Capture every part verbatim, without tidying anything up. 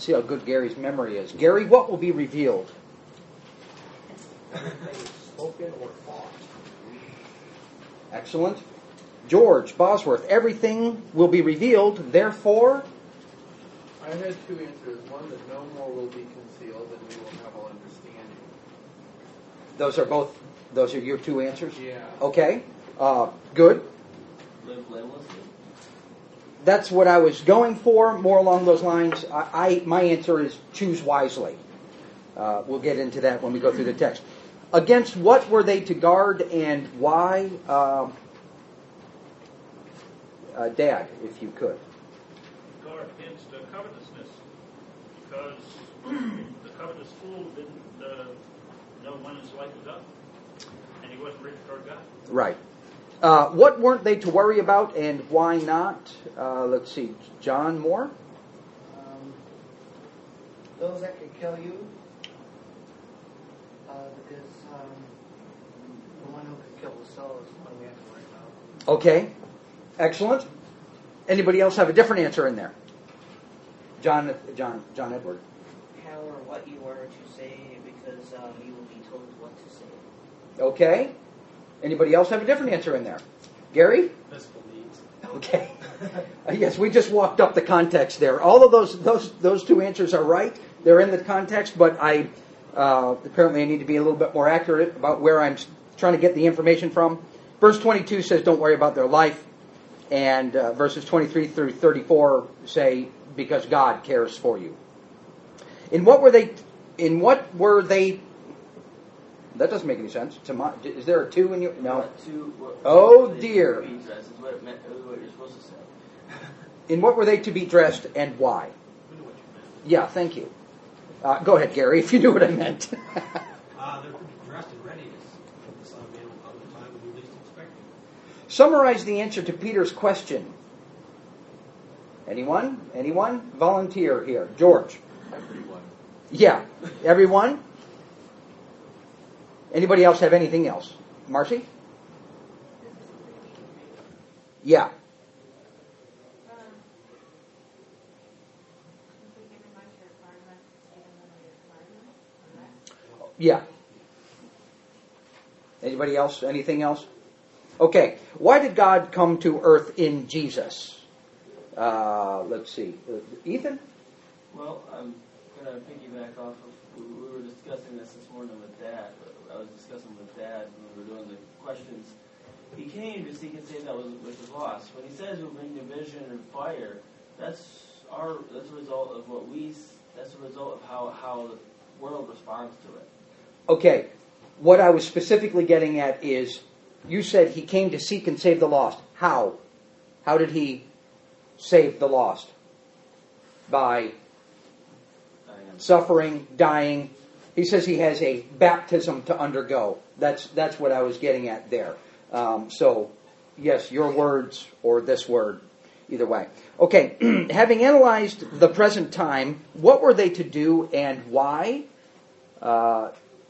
Let's see how good Gary's memory is. Gary, what will be revealed? Everything spoken or thought. Excellent. George Bosworth, everything will be revealed, therefore... I had two answers. One, that no more will be concealed, and we will have all understanding. Those are both, those are your two answers? Yeah. Okay, uh, good. Live blamelessly. That's what I was going for, more along those lines. I, I my answer is choose wisely. Uh, we'll get into that when we go through the text. Against what were they to guard and why? Uh, uh, Dad, if you could. Guard against uh, covetousness, because the covetous fool didn't uh, know when his life was up, and he wasn't ready toward God. Right. Uh, what weren't they to worry about and why not? Uh, let's see, John Moore? Um, those that could kill you, uh, because um, the one who could kill the soul is the one we have to worry about. Okay, excellent. Anybody else have a different answer in there? John, John, John Edward. How or what you are to say, because um, you will be told what to say. Okay. Anybody else have a different answer in there? Gary? Physical needs. Okay. Uh, yes, we just walked up the context there. All of those those those two answers are right. They're in the context, but I uh, apparently I need to be a little bit more accurate about where I'm trying to get the information from. Verse twenty-two says, "Don't worry about their life," and uh, verses twenty-three through thirty-four say, "Because God cares for you." In what were they? In what were they? That doesn't make any sense. To my, is there a two in your? No. What two, what, Oh, what dear. Is what, it meant, what you're supposed to say. In what were they to be dressed and why? We know what you meant. Yeah, thank you. Uh, go ahead, Gary, if you knew what I meant. Uh, they're dressed in readiness. The Son of Man will come at a time when you least expect it. Summarize the answer to Peter's question. Anyone? Anyone? Volunteer here. George. Everyone. Yeah. Everyone? Anybody else have anything else? Marcy? Yeah. Yeah. Anybody else? Anything else? Okay. Why did God come to earth in Jesus? Uh, let's see. Uh, Ethan? Well, I'm going to piggyback off of, we we were discussing this this morning with Dad. I was discussing with Dad when we were doing the questions. He came to seek and save that was, which was lost. When he says we'll bring division and fire, that's our that's a result of what we, that's a result of how, how the world responds to it. Okay. What I was specifically getting at is, you said he came to seek and save the lost. How? How did he save the lost? By suffering, dying. He says he has a baptism to undergo. That's that's what I was getting at there. Um, so, yes, your words or this word, either way. Okay, having analyzed the present time, what were they to do and why? Uh,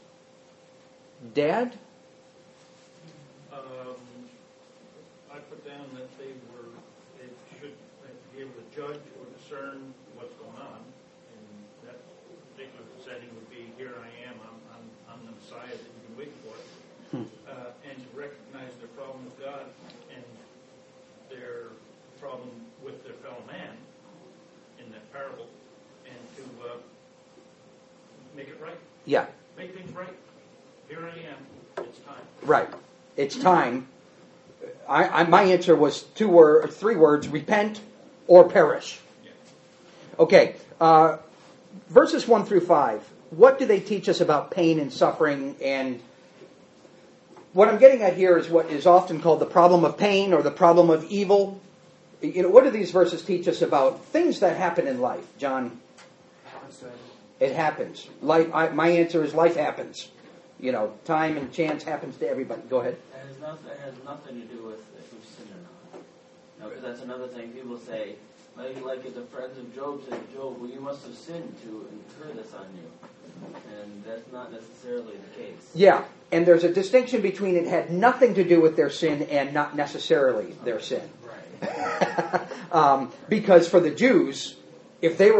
Dad? Um, I put down that they were, they should be able to judge or discern what's going on. And that particular setting would be, here I am, I'm, I'm, I'm the Messiah that you've been waiting for. Hmm. Uh, and to recognize their problem with God and their problem with their fellow man in that parable, and to uh, make it right. Yeah. Make things right. Here I am. It's time. Right. It's time. I, I, my answer was two word, three words: repent or perish. Yeah. Okay. Uh, verses one through five. What do they teach us about pain and suffering? And what I'm getting at here is what is often called the problem of pain or the problem of evil. You know, what do these verses teach us about things that happen in life, John? Happens to everyone. It happens. Life. I, my answer is life happens. You know, time and chance happens to everybody. Go ahead. It has nothing, it has nothing to do with if we've sinned or not. No, because that's another thing people say. Like, like the friends of Job said, Job, well, you must have sinned to incur this on you. And that's not necessarily the case. Yeah, and there's a distinction between it had nothing to do with their sin and not necessarily their sin. Right. um, because for the Jews, if they were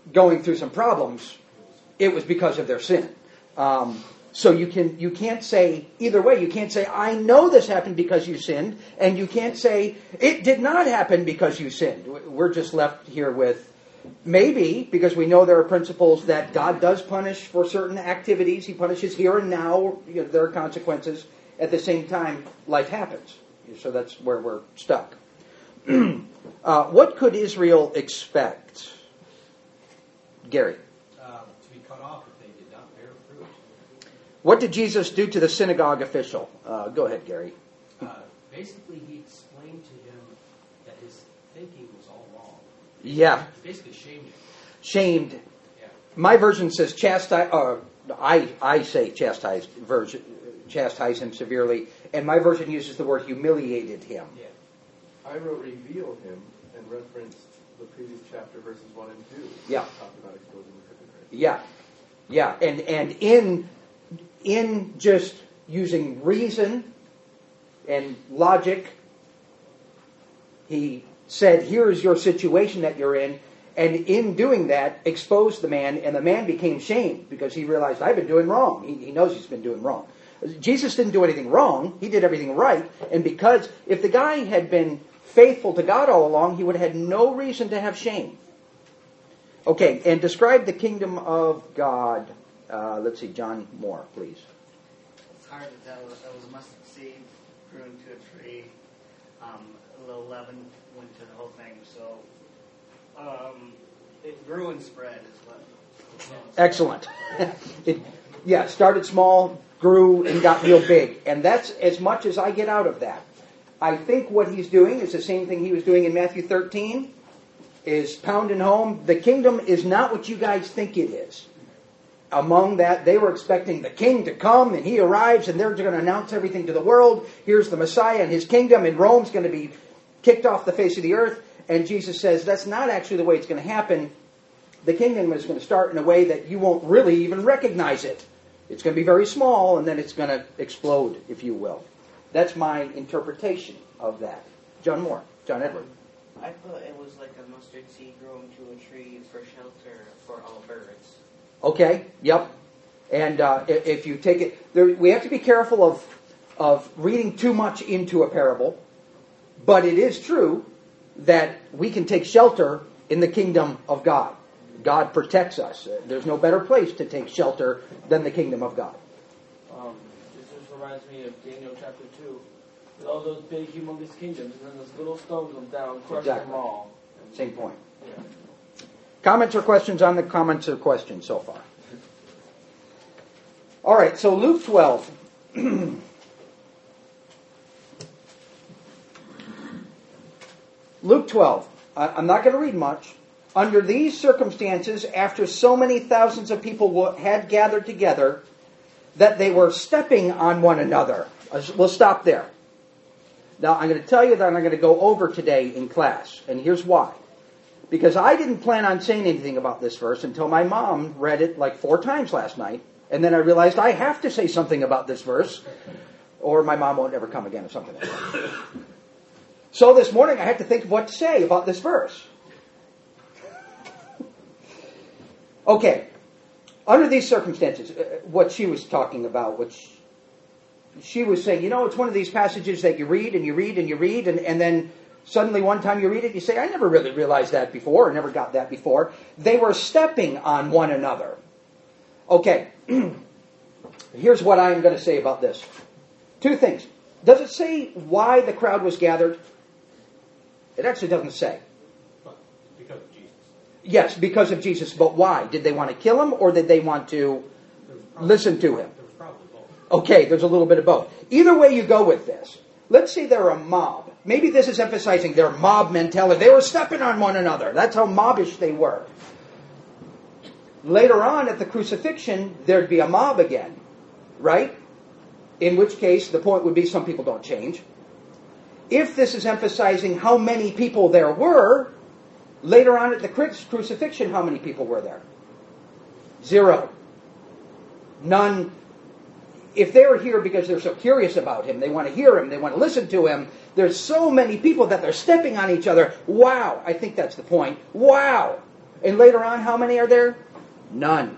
going through some problems, it was because of their sin. Um, so you can you can't say either way. You can't say, I know this happened because you sinned, and you can't say, it did not happen because you sinned. We're just left here with, maybe, because we know there are principles that God does punish for certain activities. He punishes here and now. You know, there are consequences. At the same time, life happens. So that's where we're stuck. uh, what could Israel expect? Gary. Uh, to be cut off if they did not bear fruit. What did Jesus do to the synagogue official? Uh, go ahead, Gary. Uh, basically, he explained to him that his thinking was all wrong. Yeah. He basically shamed him. Shamed. Yeah. My version says chastise. Uh, I I say chastise version. Chastise him severely, and my version uses the word humiliated him. Yeah. I wrote reveal him and referenced the previous chapter, verses one and two. Yeah. Talked about exposing the hypocrite. Yeah, yeah, and and in in just using reason and logic, he said, "Here is your situation that you're in," and in doing that, exposed the man, and the man became shamed because he realized, I've been doing wrong. He, he knows he's been doing wrong. Jesus didn't do anything wrong. He did everything right. And because if the guy had been faithful to God all along, he would have had no reason to have shame. Okay, and describe the kingdom of God. Uh, let's see, John Moore, please. It's hard to tell. That was a mustard seed, grew into a tree. Um, a little leaven went to the whole thing. So um, it grew and spread is what. Excellent. it, yeah, started small, grew, and got real big. And that's as much as I get out of that. I think what he's doing is the same thing he was doing in Matthew thirteen, is pounding home, the kingdom is not what you guys think it is. Among that, they were expecting the king to come, and he arrives, and they're going to announce everything to the world. Here's the Messiah and his kingdom, and Rome's going to be kicked off the face of the earth. And Jesus says, that's not actually the way it's going to happen. The kingdom is going to start in a way that you won't really even recognize it. It's going to be very small, and then it's going to explode, if you will. That's my interpretation of that. John Moore. John Edward. I thought it was like a mustard seed growing to a tree for shelter for all birds. Okay, yep. And uh, if, if you take it, there, we have to be careful of of reading too much into a parable. But it is true that we can take shelter in the kingdom of God. God protects us. There's no better place to take shelter than the kingdom of God. Um, this just reminds me of Daniel chapter two. With all those big, humongous kingdoms, and then those little stones went down, crushed Exactly. them all. Same point. Yeah. Comments or questions on the comments or questions so far? All right, so Luke twelve. Luke twelve. I, I'm not going to read much. Under these circumstances, after so many thousands of people had gathered together, that they were stepping on one another. We'll stop there. Now, I'm going to tell you that I'm going to go over today in class, and here's why. Because I didn't plan on saying anything about this verse until my mom read it like four times last night, and then I realized I have to say something about this verse, or my mom won't ever come again, or something like that. So this morning I had to think of what to say about this verse. Okay, under these circumstances, uh, what she was talking about, which she was saying, you know, it's one of these passages that you read and you read and you read, and, and then suddenly one time you read it, you say, I never really realized that before, or never got that before. They were stepping on one another. Okay, here's what I'm going to say about this. Two things. Does it say why the crowd was gathered? It actually doesn't say. But because of Jesus. Yes, because of Jesus, but why? Did they want to kill him, or did they want to There was probably- listen to him? There was probably both. Okay, there's a little bit of both. Either way you go with this. Let's say they're a mob. Maybe this is emphasizing their mob mentality. They were stepping on one another. That's how mobbish they were. Later on at the crucifixion, there'd be a mob again, right? In which case, the point would be some people don't change. If this is emphasizing how many people there were, later on at the crucifixion, how many people were there? Zero. None. If they were here because they're so curious about him, they want to hear him, they want to listen to him, there's so many people that they're stepping on each other. Wow, I think that's the point. Wow. And later on, how many are there? None.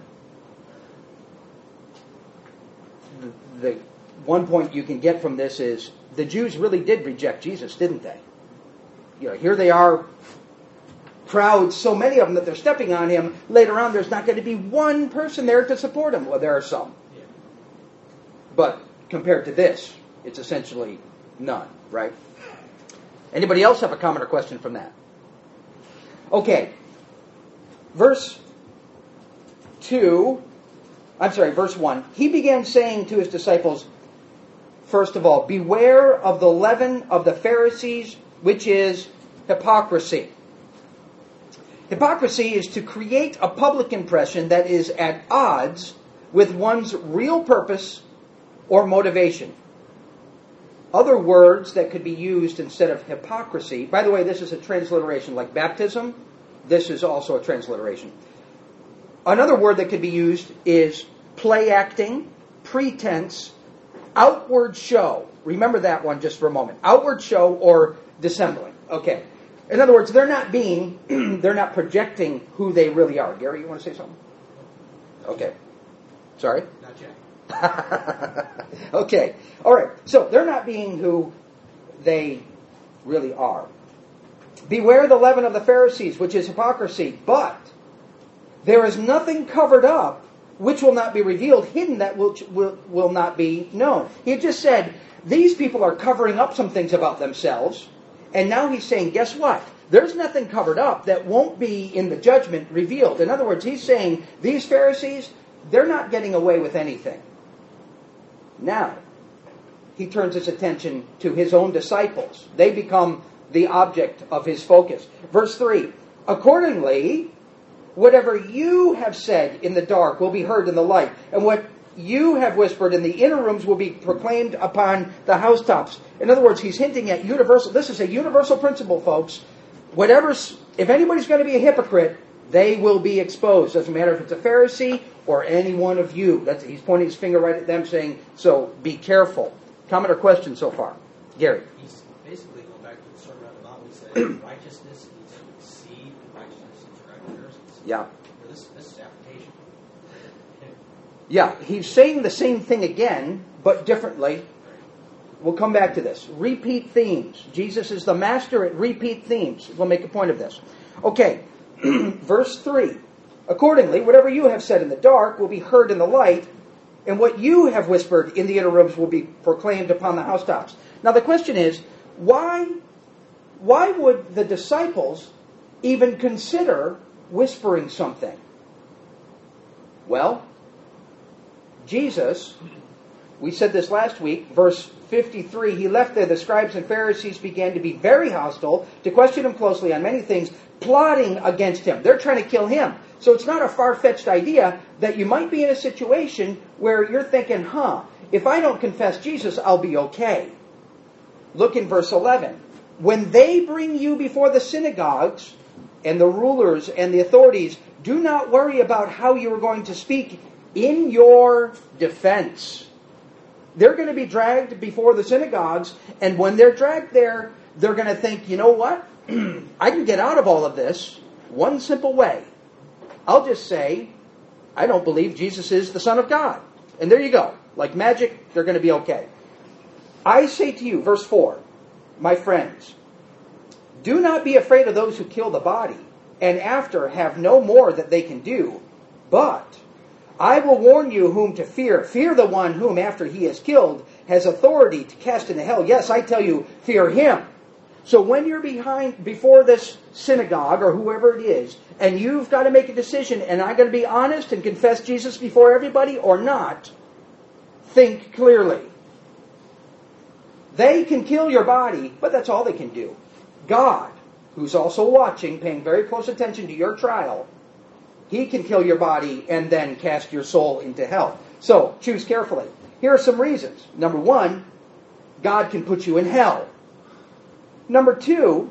The, the one point you can get from this is the Jews really did reject Jesus, didn't they? You know, here they are, crowds, so many of them that they're stepping on him. Later on, there's not going to be one person there to support him. Well, there are some. Yeah. But compared to this, it's essentially none, right? Anybody else have a comment or question from that? Okay. Verse two, I'm sorry, verse one. He began saying to his disciples, first of all, beware of the leaven of the Pharisees, which is hypocrisy. Hypocrisy is to create a public impression that is at odds with one's real purpose or motivation. Other words that could be used instead of hypocrisy, by the way, this is a transliteration like baptism. This is also a transliteration. Another word that could be used is play acting, pretense, outward show. Remember that one just for a moment. Outward show or dissembling. Okay. In other words, they're not being, they're not projecting who they really are. Gary, you want to say something? Okay. Sorry? Not yet. Okay. All right. So they're not being who they really are. Beware the leaven of the Pharisees, which is hypocrisy. But there is nothing covered up which will not be revealed, hidden that will, will, will not be known. He just said, these people are covering up some things about themselves. And now he's saying, guess what? There's nothing covered up that won't be in the judgment revealed. In other words, he's saying, these Pharisees, they're not getting away with anything. Now, he turns his attention to his own disciples. They become the object of his focus. Verse three, accordingly, whatever you have said in the dark will be heard in the light, and what you have whispered in the inner rooms will be proclaimed upon the housetops. In other words, he's hinting at universal, this is a universal principle, folks. Whatever's, if anybody's going to be a hypocrite, they will be exposed. Doesn't matter if it's a Pharisee or any one of you. That's, he's pointing his finger right at them saying, so be careful. Comment or question so far? Gary. He's basically going back to the Sermon on the Mount and saying righteousness needs to exceed righteousness and transgressions. Yeah. This, this is application. Yeah, he's saying the same thing again, but differently. We'll come back to this. Repeat themes. Jesus is the master at repeat themes. We'll make a point of this. Okay, verse three. Accordingly, whatever you have said in the dark will be heard in the light, and what you have whispered in the inner rooms will be proclaimed upon the housetops. Now the question is, why, why would the disciples even consider whispering something? Well, Jesus, we said this last week, verse fifty-three, he left there, the scribes and Pharisees began to be very hostile, to question him closely on many things, plotting against him. They're trying to kill him. So it's not a far-fetched idea that you might be in a situation where you're thinking, huh, if I don't confess Jesus, I'll be okay. Look in verse eleven. When they bring you before the synagogues and the rulers and the authorities, do not worry about how you are going to speak in your defense. They're going to be dragged before the synagogues, and when they're dragged there, they're going to think, you know what? I can get out of all of this one simple way. I'll just say, I don't believe Jesus is the Son of God. And there you go. Like magic, they're going to be okay. I say to you, verse four, my friends, do not be afraid of those who kill the body, and after have no more that they can do, but I will warn you whom to fear. Fear the one whom, after he is killed, has authority to cast into hell. Yes, I tell you, fear him. So when you're behind, before this synagogue, or whoever it is, and you've got to make a decision, and I'm going to be honest and confess Jesus before everybody or not, think clearly. They can kill your body, but that's all they can do. God, who's also watching, paying very close attention to your trial, he can kill your body and then cast your soul into hell. So, choose carefully. Here are some reasons. Number one, God can put you in hell. Number two,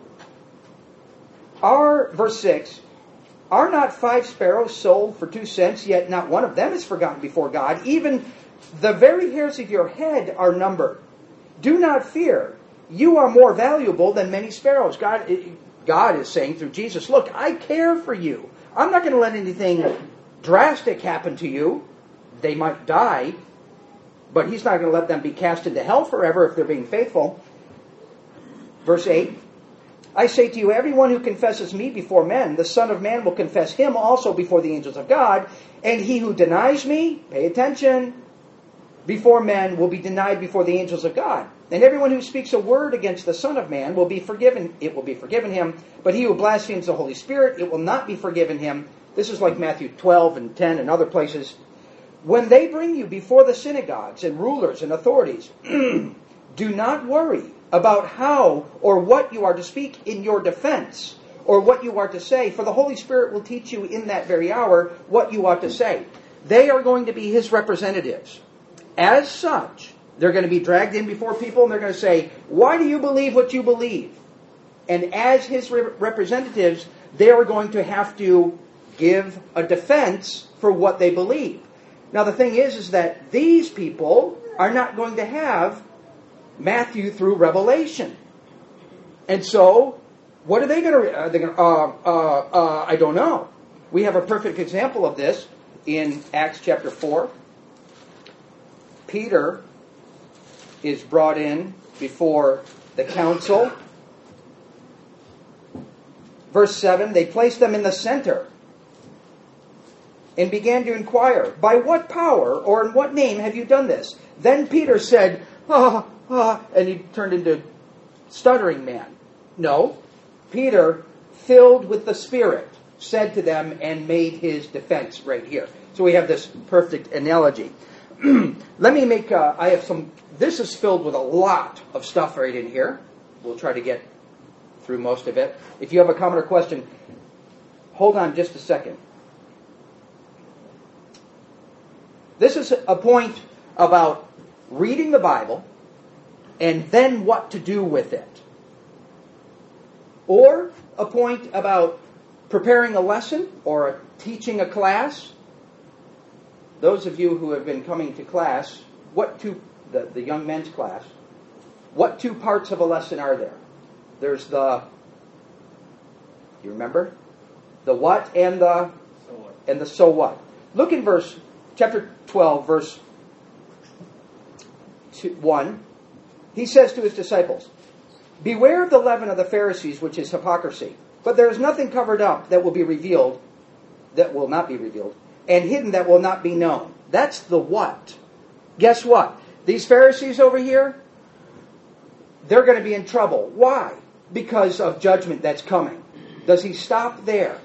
are, verse six, are not five sparrows sold for two cents, yet not one of them is forgotten before God? Even the very hairs of your head are numbered. Do not fear. You are more valuable than many sparrows. God, God is saying through Jesus, look, I care for you. I'm not going to let anything drastic happen to you. They might die, but he's not going to let them be cast into hell forever if they're being faithful. Verse eight, I say to you, everyone who confesses me before men, the Son of Man will confess him also before the angels of God. And he who denies me, pay attention, before men will be denied before the angels of God. And everyone who speaks a word against the Son of Man will be forgiven, it will be forgiven him. But he who blasphemes the Holy Spirit, it will not be forgiven him. This is like Matthew twelve and ten and other places. When they bring you before the synagogues and rulers and authorities, do not worry about how or what you are to speak in your defense, or what you are to say, for the Holy Spirit will teach you in that very hour what you ought to say. They are going to be his representatives. As such, they're going to be dragged in before people, and they're going to say, why do you believe what you believe? And as his re- representatives, they are going to have to give a defense for what they believe. Now the thing is, is that these people are not going to have Matthew through Revelation. And so, what are they going to... Are they going to uh, uh, uh, I don't know. We have a perfect example of this in Acts chapter four. Peter is brought in before the council. Verse seven, they placed them in the center and began to inquire, by what power or in what name have you done this? Then Peter said, ah, ah, and he turned into stuttering man. No, Peter, filled with the Spirit, said to them and made his defense right here. So we have this perfect analogy. Let me make, uh, I have some, this is filled with a lot of stuff right in here. We'll try to get through most of it. If you have a comment or question, hold on just a second. This is a point about reading the Bible and then what to do with it. Or a point about preparing a lesson or teaching a class. Those of you who have been coming to class, what two, the, the young men's class, what two parts of a lesson are there? There's the, you remember? The what and the, So what? and the so what. Look in verse, chapter twelve, verse two, one. He says to his disciples, beware of the leaven of the Pharisees, which is hypocrisy. But there is nothing covered up that will be revealed, that will not be revealed, and hidden that will not be known. That's the what. Guess what? These Pharisees over here, they're going to be in trouble. Why? Because of judgment that's coming. Does he stop there?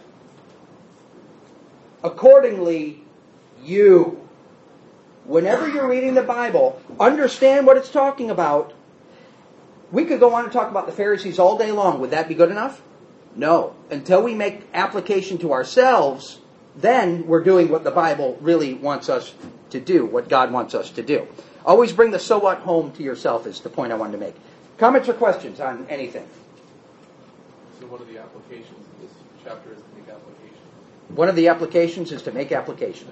Accordingly, you, whenever you're reading the Bible, understand what it's talking about. We could go on and talk about the Pharisees all day long. Would that be good enough? No. Until we make application to ourselves, then we're doing what the Bible really wants us to do, what God wants us to do. Always bring the so what home to yourself is the point I wanted to make. Comments or questions on anything? So one of the applications of this chapter is to make application. One of the applications is to make application.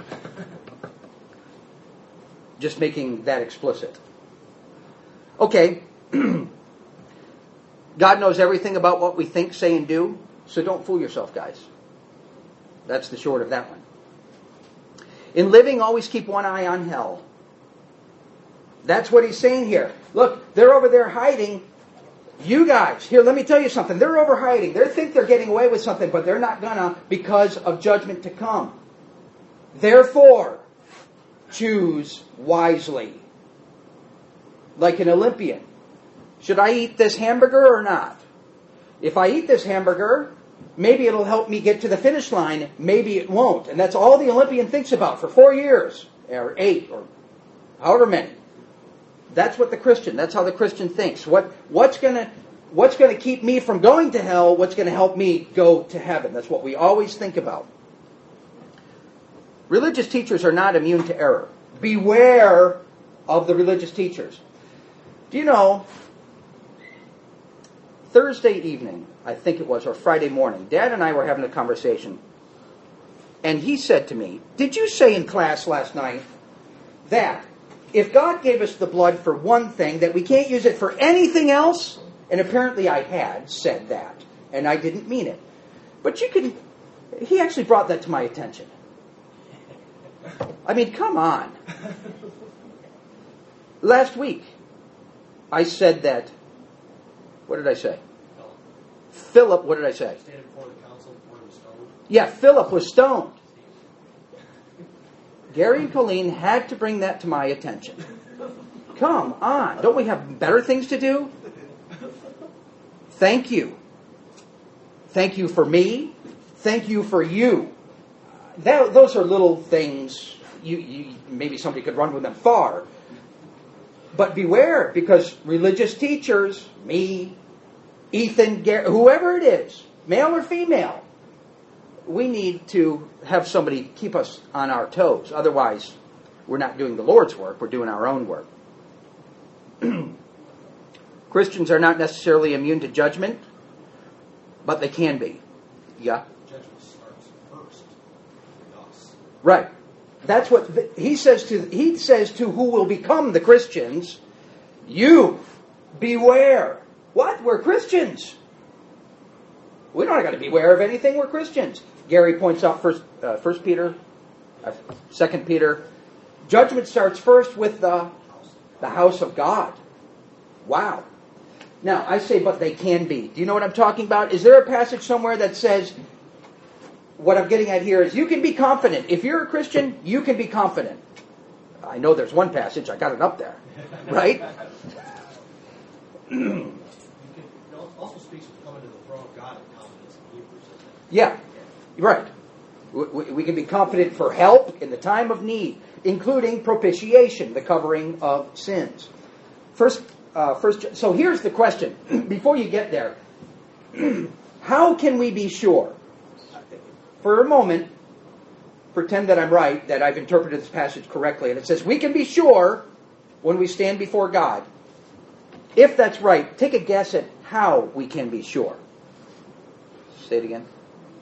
Just making that explicit. Okay. God knows everything about what we think, say, and do, so don't fool yourself, guys. That's the short of that one. In living, always keep one eye on hell. That's what he's saying here. Look, they're over there hiding. You guys, here, let me tell you something. They're over hiding. They think they're getting away with something, but they're not gonna because of judgment to come. Therefore, choose wisely. Like an Olympian. Should I eat this hamburger or not? If I eat this hamburger, maybe it'll help me get to the finish line. Maybe it won't. And that's all the Olympian thinks about for four years. Or eight, or however many. That's what the Christian, that's how the Christian thinks. What, what's gonna, what's gonna keep me from going to hell? What's gonna help me go to heaven? That's what we always think about. Religious teachers are not immune to error. Beware of the religious teachers. Do you know, Thursday evening, I think it was, or Friday morning, Dad and I were having a conversation, and he said to me, did you say in class last night that if God gave us the blood for one thing, that we can't use it for anything else? And apparently I had said that, and I didn't mean it. But you can He actually brought that to my attention. I mean, come on. Last week, I said that, what did I say? Philip, what did I say? Standing before the council, before he was stoned. Yeah, Philip was stoned. Gary and Colleen had to bring that to my attention. Come on. Don't we have better things to do? Thank you. Thank you for me. Thank you for you. That, those are little things. You, you, maybe somebody could run with them far. But beware, because religious teachers, me, Ethan, Gary, whoever it is, male or female, we need to have somebody keep us on our toes. Otherwise, we're not doing the Lord's work. We're doing our own work. Christians are not necessarily immune to judgment, but they can be. Yeah? Judgment starts first with us. Right. That's what the, he says to he says to who will become the Christians, you beware. What? We're Christians. We don't got to beware of anything. We're Christians. Gary points out first uh, First Peter, uh, Second Peter. Judgment starts first with the the house of God. Wow. Now I say, but they can be. Do you know what I'm talking about? Is there a passage somewhere that says? What I'm getting at here is you can be confident. If you're a Christian, you can be confident. I know there's one passage. I got it up there. Right? You can, it also speaks of coming to the throne of God in confidence in Hebrews, isn't it? Yeah. Right. We, we, we can be confident for help in the time of need, including propitiation, the covering of sins. First, uh, first. So here's the question. Before you get there, how can we be sure? For a moment, pretend that I'm right, that I've interpreted this passage correctly. And it says, we can be sure when we stand before God. If that's right, take a guess at how we can be sure. Say it again.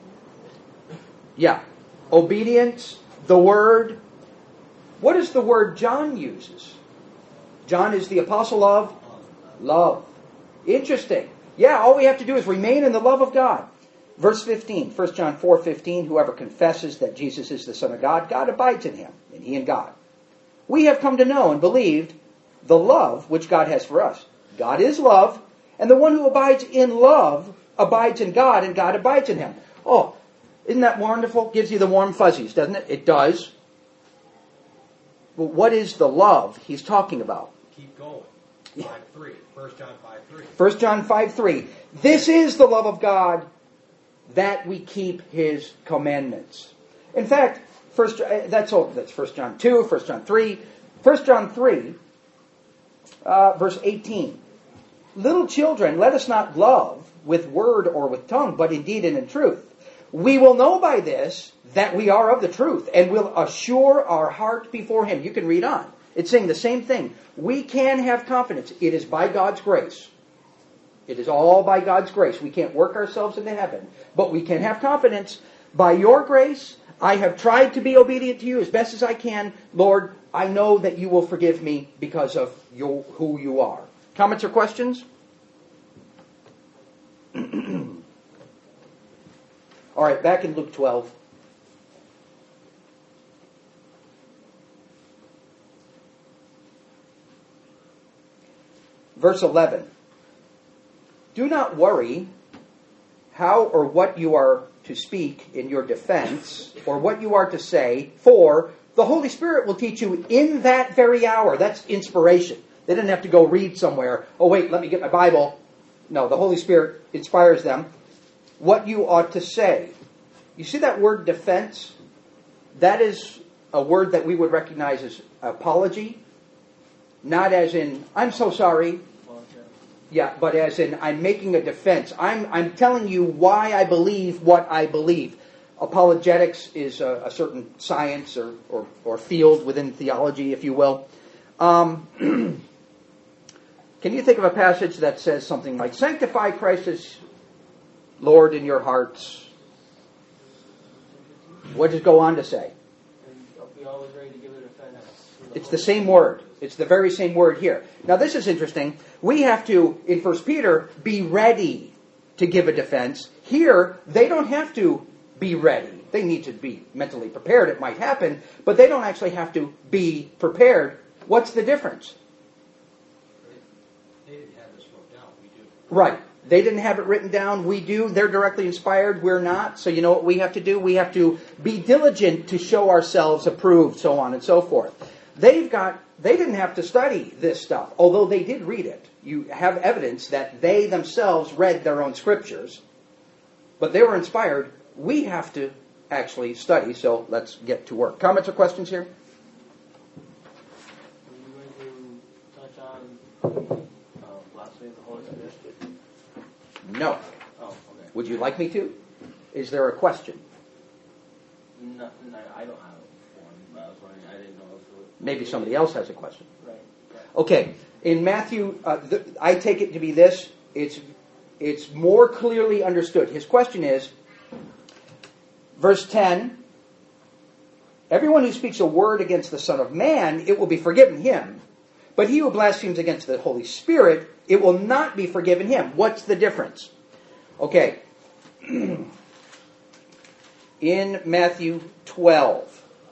Yeah. Obedience, the Word. What is the word John uses? John is the apostle of love. Interesting. Yeah, all we have to do is remain in the love of God. Verse fifteen, First John four fifteen, whoever confesses that Jesus is the Son of God, God abides in him, and he in God. We have come to know and believed the love which God has for us. God is love, and the one who abides in love abides in God, and God abides in him. Oh, isn't that wonderful? Gives you the warm fuzzies, doesn't it? It does. But what is the love he's talking about? Keep going. five three. First John five three. First John five three. This is the love of God, that we keep his commandments. In fact, first that's all. That's First John two, First John three, First John three, uh, verse eighteen. Little children, let us not love with word or with tongue, but in deed and in truth. We will know by this that we are of the truth, and will assure our heart before him. You can read on. It's saying the same thing. We can have confidence. It is by God's grace. It is all by God's grace. We can't work ourselves into heaven. But we can have confidence. By your grace, I have tried to be obedient to you as best as I can. Lord, I know that you will forgive me because of your, who you are. Comments or questions? All right, back in Luke twelve. Verse eleven. Do not worry how or what you are to speak in your defense, or what you are to say, for the Holy Spirit will teach you in that very hour. That's inspiration. They didn't have to go read somewhere. Oh, wait, let me get my Bible. No, the Holy Spirit inspires them. What you ought to say. You see that word defense? That is a word that we would recognize as apology. Not as in, I'm so sorry. Yeah, but as in, I'm making a defense. I'm I'm telling you why I believe what I believe. Apologetics is a, a certain science or, or, or field within theology, if you will. Um, can you think of a passage that says something like, sanctify Christ as Lord in your hearts? What does it go on to say? Be always ready to give a defense. It's the same word. It's the very same word here. Now this is interesting. We have to, in First Peter, be ready to give a defense. Here, they don't have to be ready. They need to be mentally prepared. It might happen, but they don't actually have to be prepared. What's the difference? They didn't have this wrote down. We do. Right. They didn't have it written down. We do. They're directly inspired. We're not. So you know what we have to do? We have to be diligent to show ourselves approved, so on and so forth. They've got, they didn't have to study this stuff, although they did read it. You have evidence that they themselves read their own scriptures, but they were inspired. We have to actually study, so let's get to work. Comments or questions here? Are you going to touch on uh, blasphemy of the Holy Spirit? No. Oh, okay. Would you like me to? Is there a question? No, no, I don't have one, but I was wondering, I didn't know if it was... Maybe somebody else has a question. Right, right. Okay, in Matthew, uh, th- I take it to be this. It's it's more clearly understood. His question is, verse ten, everyone who speaks a word against the Son of Man, it will be forgiven him. But he who blasphemes against the Holy Spirit, it will not be forgiven him. What's the difference? Okay. In Matthew twelve.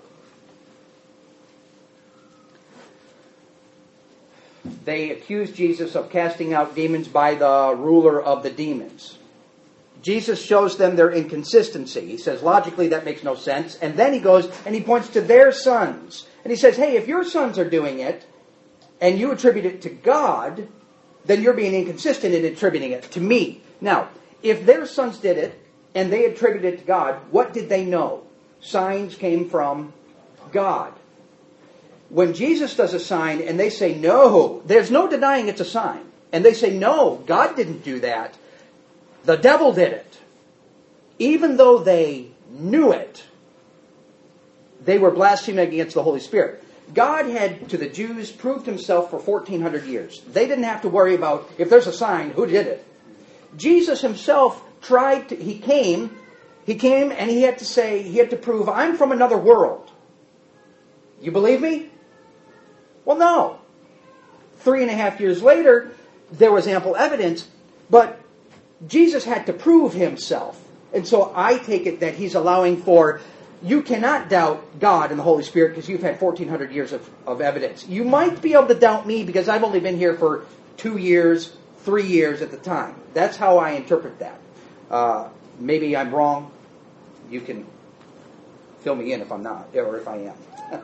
They accuse Jesus of casting out demons by the ruler of the demons. Jesus shows them their inconsistency. He says, logically, that makes no sense. And then he goes and he points to their sons. And he says, hey, if your sons are doing it, and you attribute it to God, then you're being inconsistent in attributing it to me. Now, if their sons did it, and they attributed it to God, what did they know? Signs came from God. When Jesus does a sign, and they say, no, there's no denying it's a sign. And they say, no, God didn't do that. The devil did it. Even though they knew it, they were blaspheming against the Holy Spirit. God had, to the Jews, proved himself for fourteen hundred years. They didn't have to worry about, if there's a sign, who did it? Jesus himself tried to, he came, he came and he had to say, he had to prove, I'm from another world. You believe me? Well, no. Three and a half years later, there was ample evidence, but Jesus had to prove himself. And so I take it that he's allowing for, you cannot doubt God and the Holy Spirit because you've had fourteen hundred years of, of evidence. You might be able to doubt me because I've only been here for two years, three years at the time. That's how I interpret that. Uh, maybe I'm wrong. You can fill me in if I'm not, or if I am.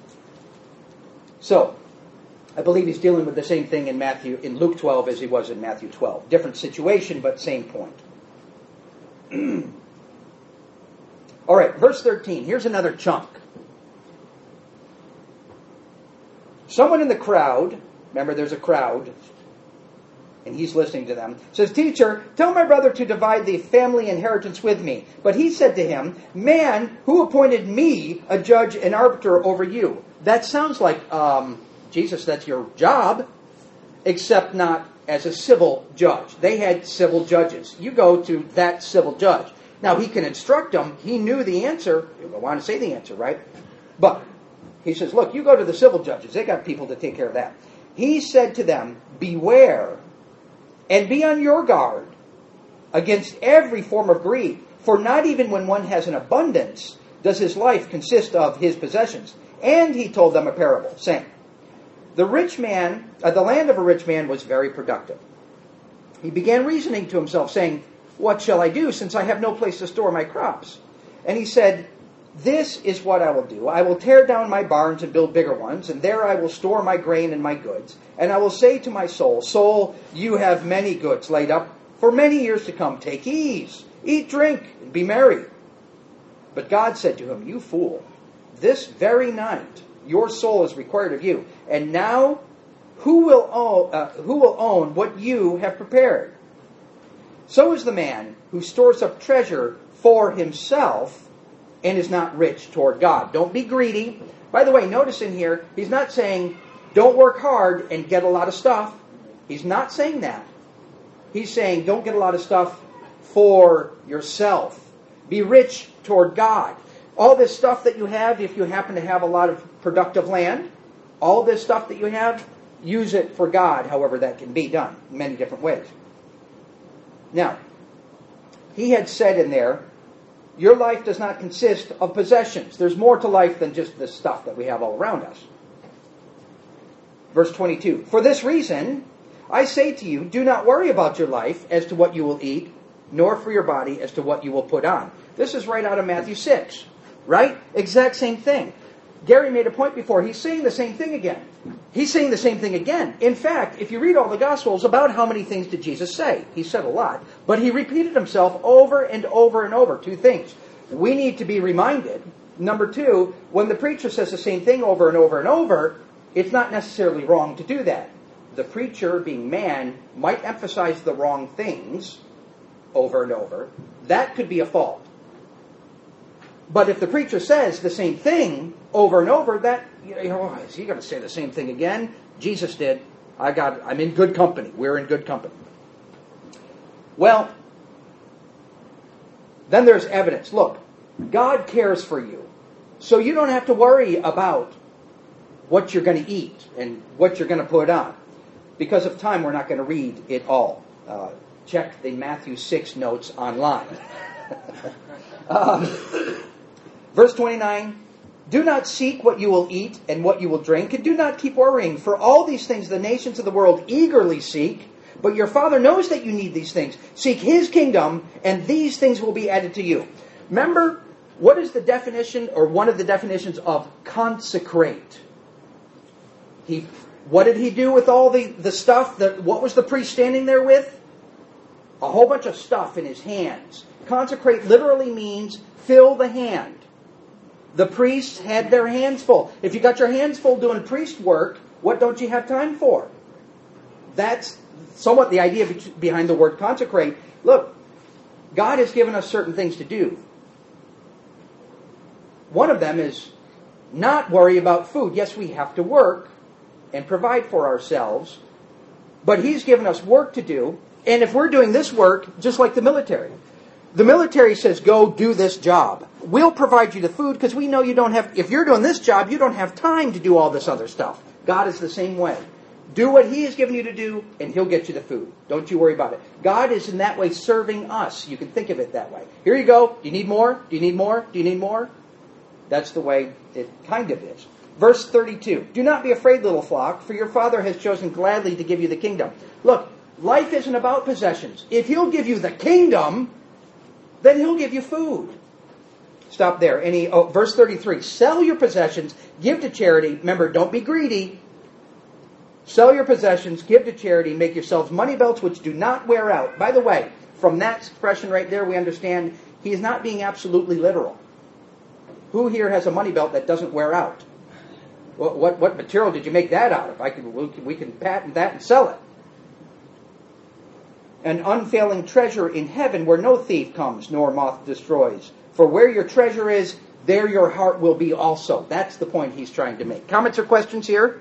So, I believe he's dealing with the same thing in Matthew, in Luke twelve as he was in Matthew twelve. Different situation, but same point. All right, verse thirteen. Here's another chunk. Someone in the crowd, remember there's a crowd, and he's listening to them, says, Teacher, tell my brother to divide the family inheritance with me. But he said to him, Man, who appointed me a judge and arbiter over you? That sounds like, um, Jesus, that's your job, except not as a civil judge. They had civil judges. You go to that civil judge. Now, he can instruct them. He knew the answer. He'll go on to say the answer, right? But he says, look, you go to the civil judges. They got people to take care of that. He said to them, Beware and be on your guard against every form of greed. For not even when one has an abundance does his life consist of his possessions. And he told them a parable, saying, The rich man, uh, the land of a rich man was very productive. He began reasoning to himself, saying, What shall I do, since I have no place to store my crops? And he said, This is what I will do. I will tear down my barns and build bigger ones, and there I will store my grain and my goods. And I will say to my soul, Soul, you have many goods laid up for many years to come. Take ease, eat, drink, and be merry. But God said to him, You fool, this very night your soul is required of you. And now who will own, uh, who will own what you have prepared? So is the man who stores up treasure for himself and is not rich toward God. Don't be greedy. By the way, notice in here, he's not saying, don't work hard and get a lot of stuff. He's not saying that. He's saying, don't get a lot of stuff for yourself. Be rich toward God. All this stuff that you have, if you happen to have a lot of productive land, all this stuff that you have, use it for God, however that can be done in many different ways. Now, he had said in there, your life does not consist of possessions. There's more to life than just the stuff that we have all around us. Verse twenty-two, for this reason, I say to you, do not worry about your life as to what you will eat, nor for your body as to what you will put on. This is right out of Matthew six, right? Exact same thing. Gary made a point before. He's saying the same thing again. He's saying the same thing again. In fact, if you read all the Gospels, about how many things did Jesus say? He said a lot. But he repeated himself over and over and over. Two things. We need to be reminded. Number two, when the preacher says the same thing over and over and over, it's not necessarily wrong to do that. The preacher, being man, might emphasize the wrong things over and over. That could be a fault. But if the preacher says the same thing over and over, that, you know, is he going to say the same thing again? Jesus did. I got. I'm in good company. We're in good company. Well, then there's evidence. Look, God cares for you. So you don't have to worry about what you're going to eat and what you're going to put on. Because of time, we're not going to read it all. Uh, check the Matthew six notes online. um, verse twenty-nine, do not seek what you will eat and what you will drink, and do not keep worrying, for all these things the nations of the world eagerly seek, but your Father knows that you need these things. Seek His kingdom, and these things will be added to you. Remember, what is the definition, or one of the definitions of consecrate? He, what did he do with all the, the stuff? That, what was the priest standing there with? A whole bunch of stuff in his hands. Consecrate literally means fill the hand. The priests had their hands full. If you got your hands full doing priest work, what don't you have time for? That's somewhat the idea behind the word consecrate. Look, God has given us certain things to do. One of them is not worry about food. Yes, we have to work and provide for ourselves, but He's given us work to do. And if we're doing this work, just like the military, the military says, go do this job. We'll provide you the food because we know you don't have, if you're doing this job, you don't have time to do all this other stuff. God is the same way. Do what He has given you to do, and He'll get you the food. Don't you worry about it. God is in that way serving us. You can think of it that way. Here you go. Do you need more? Do you need more? Do you need more? That's the way it kind of is. Verse thirty-two. Do not be afraid, little flock, for your Father has chosen gladly to give you the kingdom. Look, life isn't about possessions. If He'll give you the kingdom, then He'll give you food. Stop there. Any, oh, verse thirty-three. Sell your possessions, give to charity. Remember, don't be greedy. Sell your possessions, give to charity, make yourselves money belts which do not wear out. By the way, from that expression right there, we understand he is not being absolutely literal. Who here has a money belt that doesn't wear out? What, what, what material did you make that out of? I can, we, can, we can patent that and sell it. An unfailing treasure in heaven where no thief comes nor moth destroys. For where your treasure is, there your heart will be also. That's the point he's trying to make. Comments or questions here?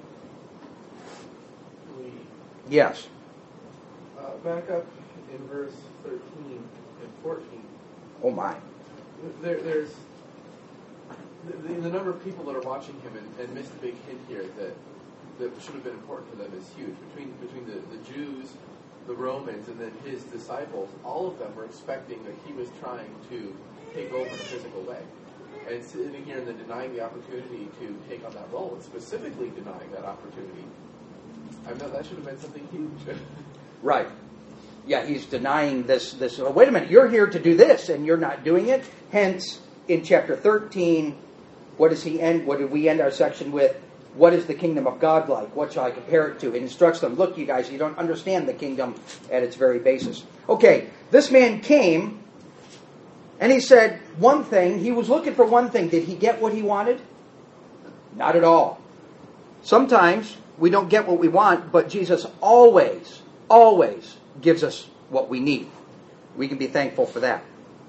Yes. Uh, back up in verse thirteen and fourteen. Oh my. There, there's the, the number of people that are watching him and, and missed a big hint here that that should have been important for them is huge. Between between the, the Jews, the Romans, and then his disciples, all of them were expecting that he was trying to take over in a physical way. And sitting here and then denying the opportunity to take on that role, and specifically denying that opportunity, I know that should have been something huge. Right. Yeah, he's denying this. This. Oh, wait a minute, you're here to do this, and you're not doing it. Hence, in chapter thirteen, what does he end? What did we end our section with? What is the kingdom of God like? What shall I compare it to? It instructs them, look, you guys, you don't understand the kingdom at its very basis. Okay, this man came, and he said one thing. He was looking for one thing. Did he get what he wanted? Not at all. Sometimes we don't get what we want, but Jesus always, always gives us what we need. We can be thankful for that.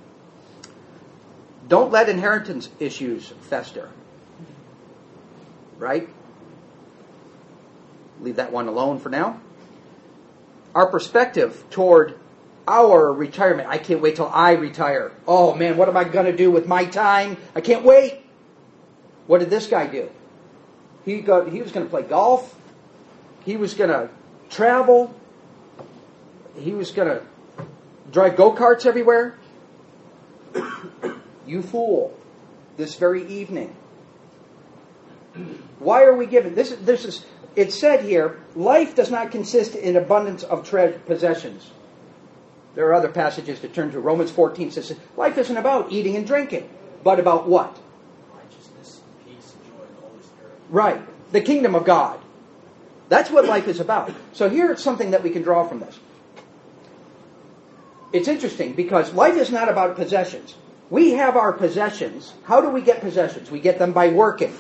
Don't let inheritance issues fester. Right? Leave that one alone for now. Our perspective toward our retirement. I can't wait till I retire. Oh man, what am I going to do with my time? I can't wait. What did this guy do? He got, he was going to play golf. He was going to travel. He was going to drive go-karts everywhere. You fool, this very evening. Why are we given? This, this is, it's said here, life does not consist in abundance of tre- possessions. There are other passages to turn to. Romans fourteen says, life isn't about eating and drinking, but about what? Righteousness, peace, joy, and the Holy Spirit. Right. The kingdom of God. That's what life is about. So here's something that we can draw from this. It's interesting because life is not about possessions. We have our possessions. How do we get possessions? We get them by working.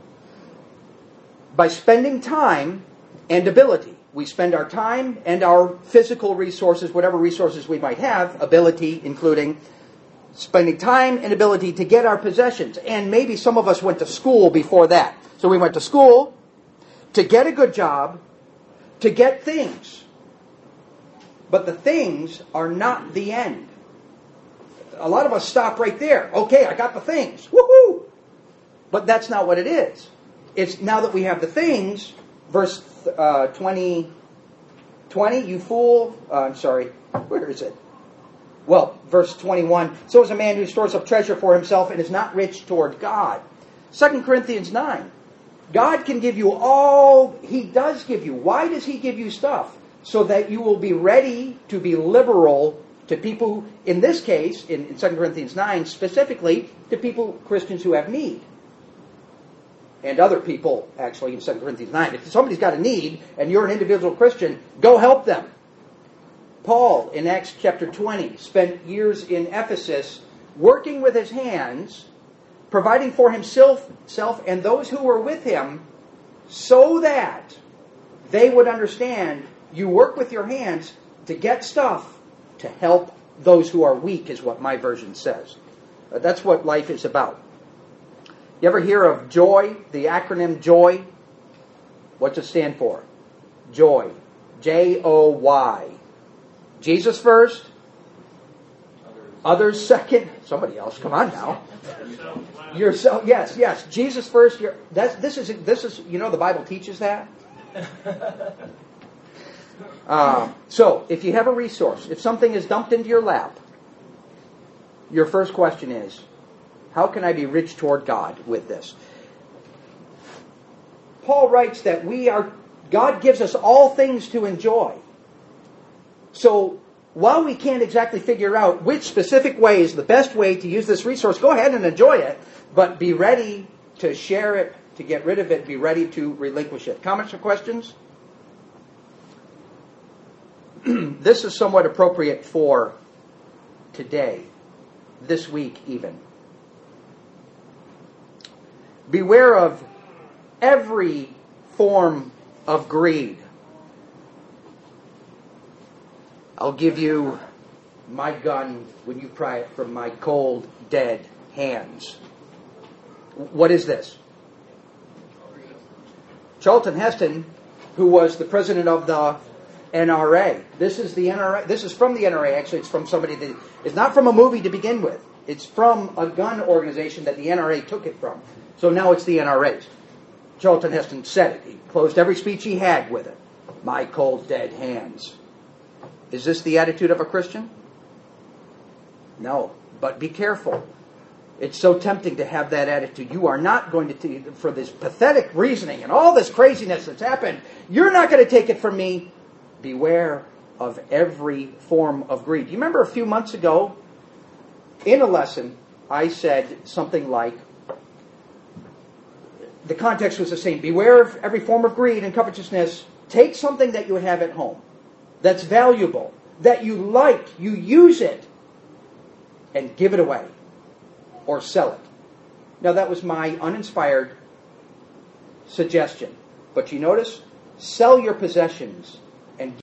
By spending time and ability. We spend our time and our physical resources, whatever resources we might have, ability including spending time and ability to get our possessions. And maybe some of us went to school before that. So we went to school to get a good job, to get things. But the things are not the end. A lot of us stop right there. Okay, I got the things. Woohoo! But that's not what it is. It's now that we have the things, verse uh, twenty, twenty, you fool. Uh, I'm sorry, where is it? Well, verse twenty-one, so is a man who stores up treasure for himself and is not rich toward God. Second Corinthians nine, God can give you all He does give you. Why does He give you stuff? So that you will be ready to be liberal to people, who, in this case, in, in Second Corinthians nine, specifically, to people, Christians who have need. And other people, actually, in Second Corinthians nine. If somebody's got a need, and you're an individual Christian, go help them. Paul, in Acts chapter twenty, spent years in Ephesus working with his hands, providing for himself self and those who were with him, so that they would understand you work with your hands to get stuff to help those who are weak, is what my version says. Uh, that's what life is about. You ever hear of JOY, the acronym JOY? What's it stand for? JOY. J O Y. Jesus first. Others second. Somebody else, come on now. Yourself, yes, yes. Jesus first. You're, that's, this is, this is, you know, the Bible teaches that. Uh, so, if you have a resource, if something is dumped into your lap, your first question is, how can I be rich toward God with this? Paul writes that we are, God gives us all things to enjoy. So, while we can't exactly figure out which specific way is the best way to use this resource, go ahead and enjoy it, but be ready to share it, to get rid of it, be ready to relinquish it. Comments or questions? This is somewhat appropriate for today, this week even. Beware of every form of greed. I'll give you my gun when you pry it from my cold, dead hands. What is this? Charlton Heston, who was the president of the N R A. This is the N R A. This is from the N R A. Actually, it's from somebody that it's not from a movie to begin with. It's from a gun organization that the N R A took it from. So now it's the N R A's. Charlton Heston said it. He closed every speech he had with it. My cold, dead hands. Is this the attitude of a Christian? No. But be careful. It's so tempting to have that attitude. You are not going to, t- for this pathetic reasoning and all this craziness that's happened, you're not going to take it from me. Beware of every form of greed. You remember a few months ago, in a lesson, I said something like, the context was the same. Beware of every form of greed and covetousness. Take something that you have at home that's valuable, that you like, you use it, and give it away or sell it. Now that was my uninspired suggestion. But you notice, sell your possessions and